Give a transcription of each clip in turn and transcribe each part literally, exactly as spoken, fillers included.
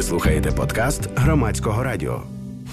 Ви слухаєте подкаст Громадського радіо.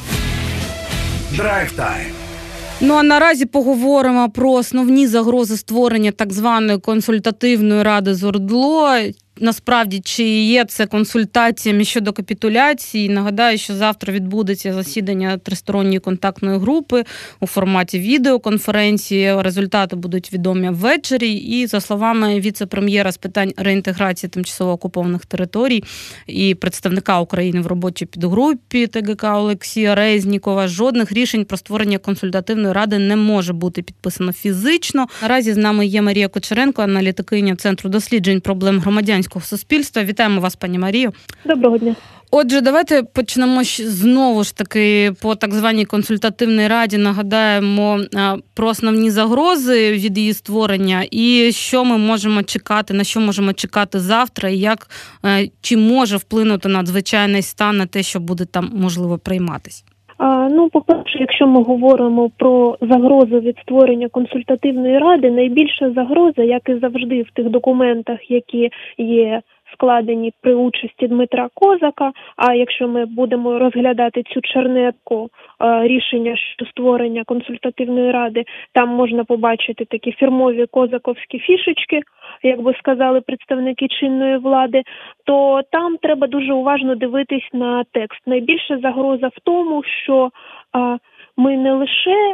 Драйв Тайм. Ну а наразі поговоримо про основні загрози створення так званої консультативної ради з ОРДЛО. Насправді, чи є це консультаціями щодо капітуляції? Нагадаю, що завтра відбудеться засідання тристоронньої контактної групи у форматі відеоконференції. Результати будуть відомі ввечері. І, за словами віце-прем'єра з питань реінтеграції тимчасово окупованих територій і представника України в робочій підгрупі ТГК Олексія Резнікова, жодних рішень про створення консультативної ради не може бути підписано фізично. Наразі з нами є Марія Кучеренко, аналітикиня Центру досліджень проблем громадянського суспільства. Вітаємо вас, пані Марію. Доброго дня. Отже, давайте почнемо знову ж таки по так званій консультативній раді. Нагадаємо про основні загрози від її створення і що ми можемо чекати, на що можемо чекати завтра, і як, чи може вплинути надзвичайний стан на те, що буде там можливо прийматись. А, ну, по-перше, якщо ми говоримо про загрозу від створення консультативної ради, найбільша загроза, як і завжди в тих документах, які є складені при участі Дмитра Козака, а якщо ми будемо розглядати цю чернетку рішення щодо створення консультативної ради, там можна побачити такі фірмові козаковські фішечки, як би сказали представники чинної влади, то там треба дуже уважно дивитись на текст. Найбільша загроза в тому, що а, ми не лише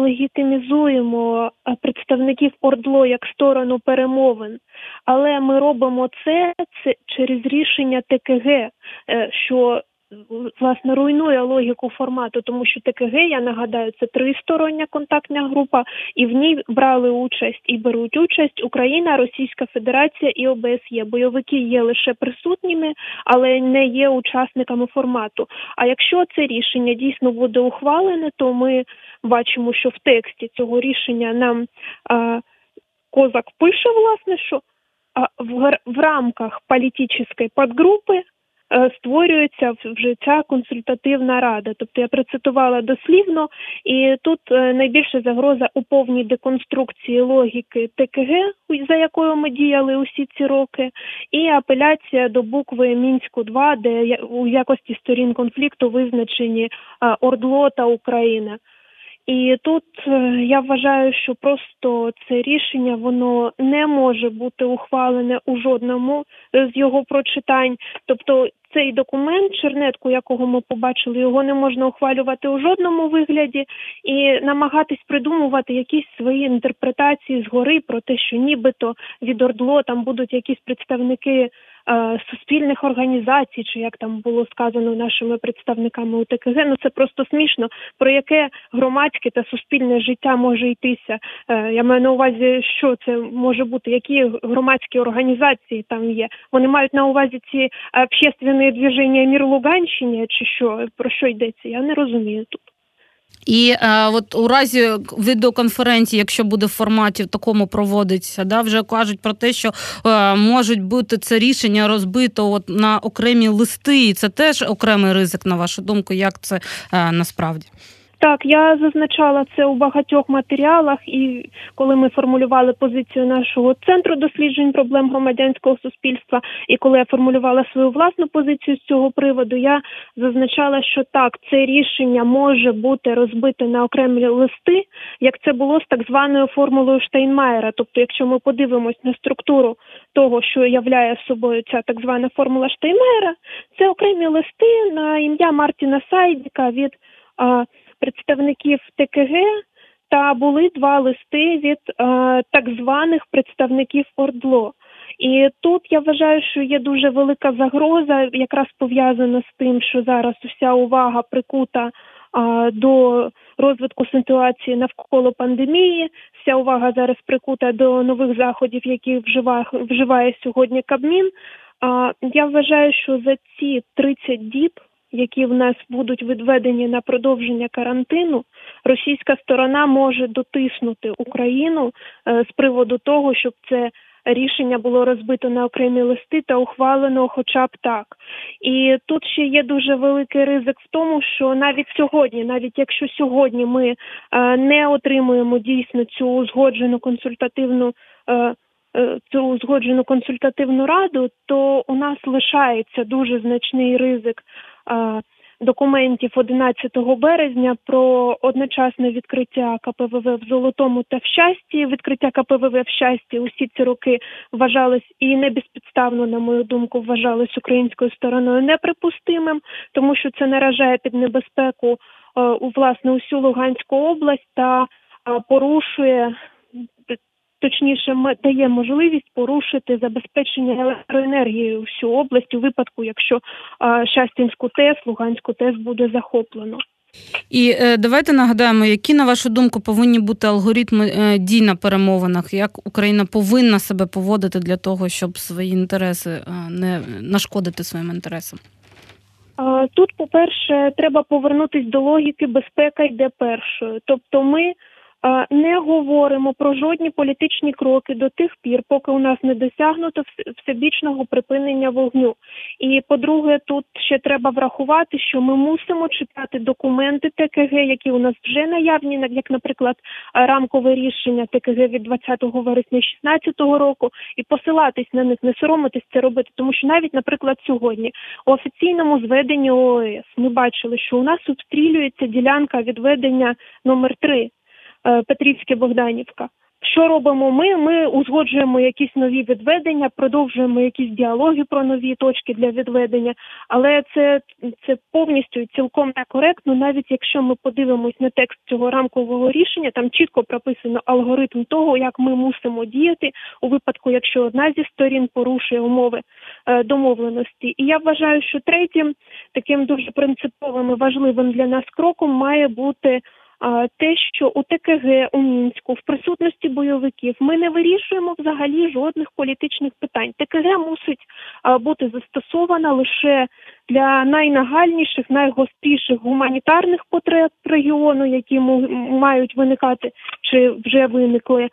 легітимізуємо представників ОРДЛО як сторону перемовин, але ми робимо це, це через рішення ТКГ, що власне руйнує логіку формату, тому що ТКГ, я нагадаю, це тристороння контактна група, і в ній брали участь і беруть участь Україна, Російська Федерація і ОБСЄ. Бойовики є лише присутніми, але не є учасниками формату. А якщо це рішення дійсно буде ухвалене, то ми бачимо, що в тексті цього рішення нам а, Козак пише, власне, що а, в, в рамках політичної підгрупи створюється вже ця консультативна рада. Тобто я процитувала дослівно, і тут найбільша загроза у повній деконструкції логіки ТКГ, за якою ми діяли усі ці роки, і апеляція до букви Мінську два, де у якості сторін конфлікту визначені ОРДЛО та Україна. І тут я вважаю, що просто це рішення, воно не може бути ухвалене у жодному з його прочитань. Тобто цей документ, чернетку якого ми побачили, його не можна ухвалювати у жодному вигляді і намагатись придумувати якісь свої інтерпретації згори про те, що нібито від ОРДЛО там будуть якісь представники суспільних організацій, чи як там було сказано нашими представниками у ТКГ, ну це просто смішно, про яке громадське та суспільне життя може йтися. Я маю на увазі, що це може бути, які громадські організації там є. Вони мають на увазі ці общественні движення «Мір Луганщині», чи що, про що йдеться, я не розумію тут. І е, от у разі відеоконференції, якщо буде в форматі в такому проводиться, да, вже кажуть про те, що е, можуть бути це рішення розбито от на окремі листи, і це теж окремий ризик, на вашу думку, як це е, насправді? Так, я зазначала це у багатьох матеріалах, і коли ми формулювали позицію нашого Центру досліджень проблем громадянського суспільства, і коли я формулювала свою власну позицію з цього приводу, я зазначала, що так, це рішення може бути розбите на окремі листи, як це було з так званою формулою Штайнмаєра. Тобто, якщо ми подивимось на структуру того, що являє собою ця так звана формула Штайнмаєра, це окремі листи на ім'я Мартіна Сайдіка від а, представників ТКГ, та були два листи від е, так званих представників ОРДЛО. І тут я вважаю, що є дуже велика загроза, якраз пов'язана з тим, що зараз вся увага прикута е, до розвитку ситуації навколо пандемії, вся увага зараз прикута до нових заходів, які вживає, вживає сьогодні Кабмін. Е, я вважаю, що за ці тридцять діб, які в нас будуть відведені на продовження карантину, російська сторона може дотиснути Україну е, з приводу того, щоб це рішення було розбито на окремі листи та ухвалено хоча б так. І тут ще є дуже великий ризик в тому, що навіть сьогодні, навіть якщо сьогодні ми е, не отримуємо дійсно цю узгоджену консультативну е, цю узгоджену консультативну раду, то у нас лишається дуже значний ризик документів одинадцятого березня про одночасне відкриття ка пе ве ве в Золотому та в Щасті. Відкриття ка пе ве ве в Щасті усі ці роки вважалось, і не безпідставно, на мою думку, вважалось українською стороною неприпустимим, тому що це наражає під небезпеку у власне усю Луганську область та порушує, точніше, дає можливість порушити забезпечення електроенергією всю область у випадку, якщо Щастинську ТЕС, Луганську ТЕС буде захоплено. І е, давайте нагадаємо, які, на вашу думку, повинні бути алгоритми е, дій на перемовинах, як Україна повинна себе поводити для того, щоб свої інтереси е, не нашкодити своїм інтересам? Тут, по-перше, треба повернутися до логіки «безпека йде першою». Тобто ми не говоримо про жодні політичні кроки до тих пір, поки у нас не досягнуто всебічного припинення вогню. І, по-друге, тут ще треба врахувати, що ми мусимо читати документи те ке ге, які у нас вже наявні, як, наприклад, рамкове рішення те ке ге від двадцятого вересня шістнадцятого року, і посилатись на них, не соромитись це робити. Тому що навіть, наприклад, сьогодні у офіційному зведенні о о ес ми бачили, що у нас обстрілюється ділянка відведення номер три. Петрівське-Богданівка. Що робимо ми? Ми узгоджуємо якісь нові відведення, продовжуємо якісь діалоги про нові точки для відведення, але це, це повністю і цілком некоректно, навіть якщо ми подивимось на текст цього рамкового рішення, там чітко прописано алгоритм того, як ми мусимо діяти у випадку, якщо одна зі сторін порушує умови е, домовленості. І я вважаю, що третім, таким дуже принциповим і важливим для нас кроком має бути те, що у те ке ге у Мінську в присутності бойовиків ми не вирішуємо взагалі жодних політичних питань. те ке ге мусить бути застосована лише для найнагальніших, найгостріших гуманітарних потреб регіону, які мають виникати чи вже виникли.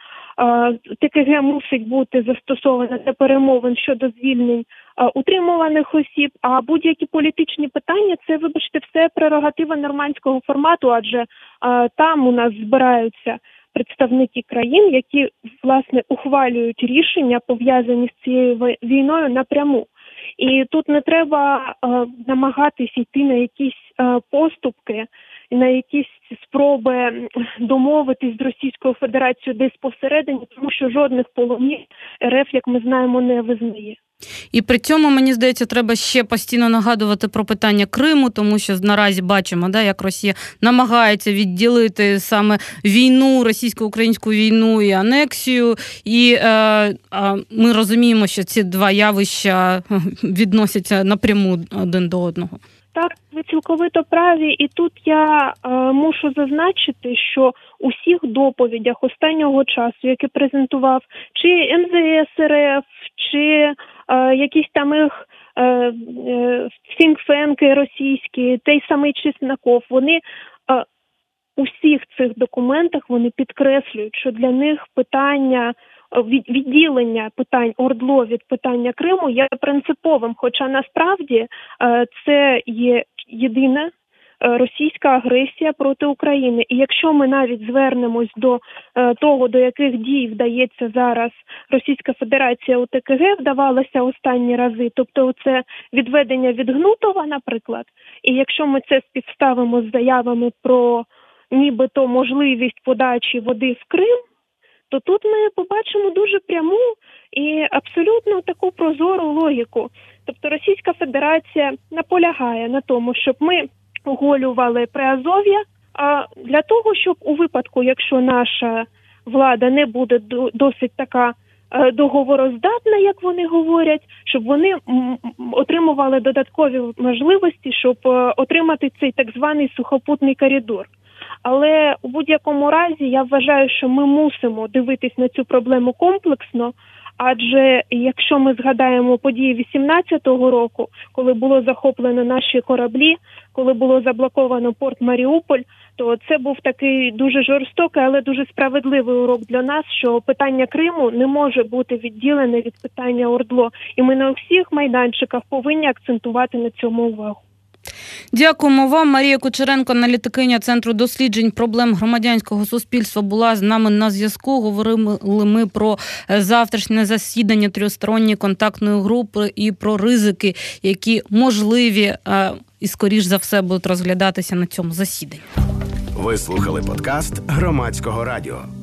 те ке ге мусить бути застосована для перемовин щодо звільнень утримуваних осіб, а будь-які політичні питання – це, вибачте, все прерогатива нормандського формату, адже а, там у нас збираються представники країн, які, власне, ухвалюють рішення, пов'язані з цією війною напряму. І тут не треба а, намагатись йти на якісь а, поступки, на якісь спроби домовитись з Російською Федерацією десь посередині, тому що жодних полонів ер еф, як ми знаємо, не визнає. І при цьому, мені здається, треба ще постійно нагадувати про питання Криму, тому що наразі бачимо, да, як Росія намагається відділити саме війну, російсько-українську війну і анексію. І е, е, ми розуміємо, що ці два явища відносяться напряму один до одного. Так, ви цілковито праві. І тут я е, мушу зазначити, що у всіх доповідях останнього часу, які презентував чи ем зе ес ер еф, чи е, якісь там їх е, е, сінкфенки російські, той самий Чесноков, вони е, у всіх цих документах вони підкреслюють, що для них питання відділення питань ОРДЛО від питання Криму є принциповим, хоча насправді це є єдина російська агресія проти України. І якщо ми навіть звернемось до того, до яких дій вдається зараз Російська Федерація у те ке ге, вдавалося останні рази, тобто це відведення від Гнутова, наприклад, і якщо ми це співставимо з заявами про нібито можливість подачі води в Крим, то тут ми побачимо дуже пряму і абсолютно таку прозору логіку. Тобто Російська Федерація наполягає на тому, щоб ми оголювали Приазов'я, а для того, щоб у випадку, якщо наша влада не буде досить така договороздатна, як вони говорять, щоб вони отримували додаткові можливості, щоб отримати цей так званий сухопутний коридор. Але у будь-якому разі я вважаю, що ми мусимо дивитись на цю проблему комплексно, адже якщо ми згадаємо події вісімнадцятого року, коли було захоплено наші кораблі, коли було заблоковано порт Маріуполь, то це був такий дуже жорстокий, але дуже справедливий урок для нас, що питання Криму не може бути відділене від питання ОРДЛО. І ми на всіх майданчиках повинні акцентувати на цьому увагу. Дякуємо вам. Марія Кучеренко, аналітикиня Центру досліджень проблем громадянського суспільства, була з нами на зв'язку. Говорили ми про завтрашнє засідання трьохсторонньої контактної групи і про ризики, які можливі і, скоріш за все, будуть розглядатися на цьому засіданні. Ви слухали подкаст Громадського радіо.